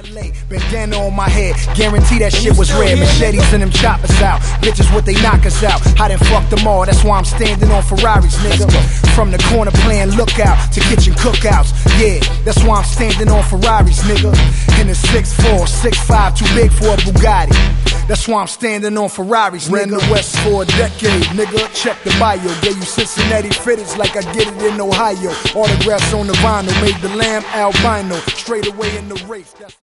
Chevrolet, bandana on my head, guarantee that shit was red. Machetes and them choppers out, bitches what they knock us out. I done fucked them all, that's why I'm standing on Ferraris, nigga. From the corner playing lookout to kitchen cookouts, yeah, that's why I'm standing on Ferraris, nigga. In a 6'4", 6'5", too big for a Bugatti. That's why I'm standing on Ferraris, nigga. Ran the West for a decade, nigga. Check the bio, gave you Cincinnati fitteds like I get it in Ohio. Autographs on the vinyl, made the lamb albino, straight away in the race.